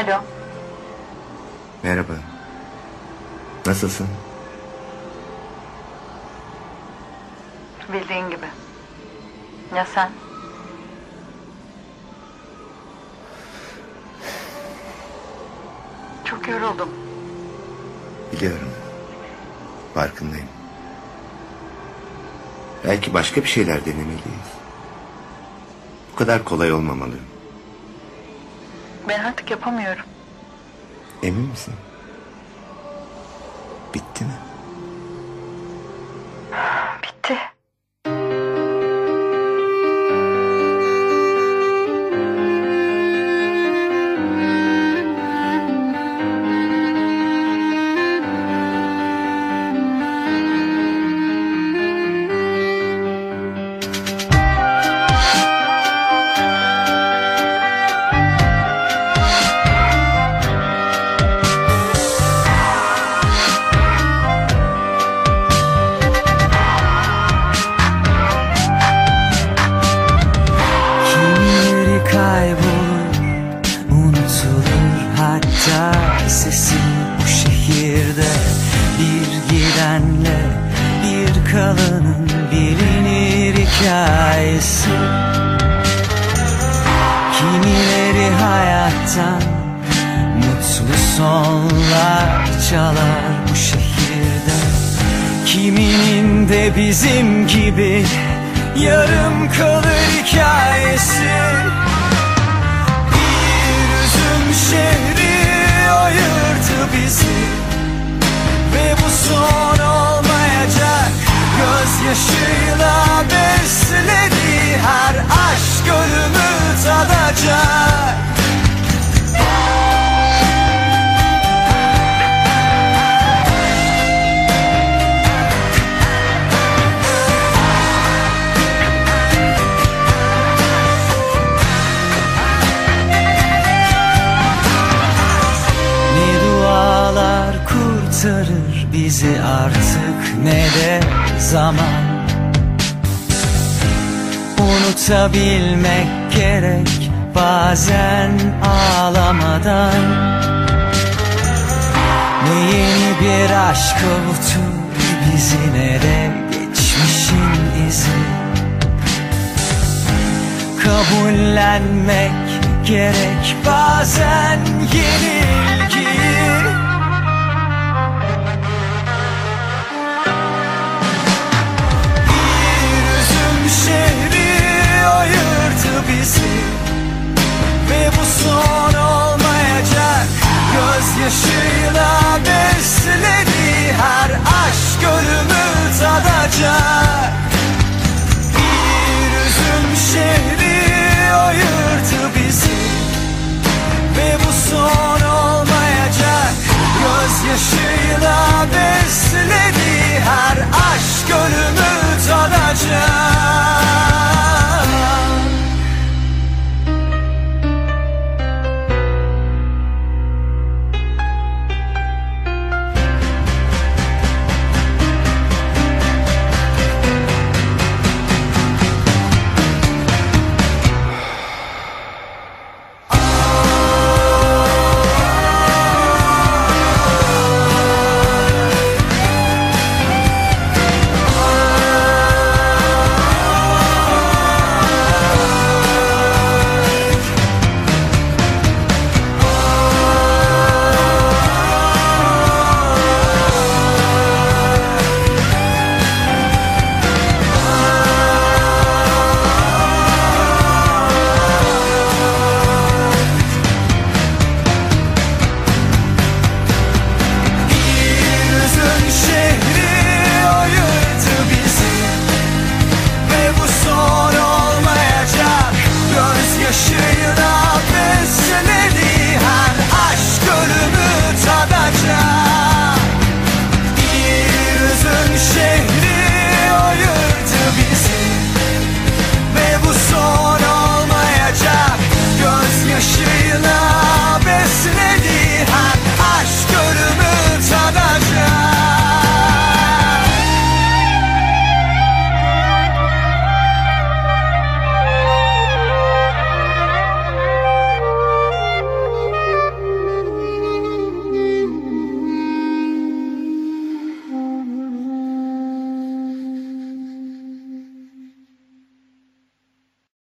Alo. Merhaba. Nasılsın? Bildiğin gibi. Ya sen? Çok yoruldum. Biliyorum. Farkındayım. Belki başka bir şeyler denemeliyiz. Bu kadar kolay olmamalı. Ben artık yapamıyorum. Emin misin? Bitti mi? Bitti. Hatta sesin bu şehirde bir gidenle bir kalanın bilinir hikayesi. Kimileri hayattan mutlu sonlar çalar bu şehirde. Kiminin de bizim gibi yarım kalır hikayesi. Şehri ayırdı bizi ve bu son olmayacak. Gözyaşıyla besledi her aşk ölümü tadacak. Kurtarır bizi artık ne de zaman. Unutabilmek gerek bazen ağlamadan. Ne yeni bir aşk avutur bizi ne de geçmişin izi. Kabullenmek gerek bazen.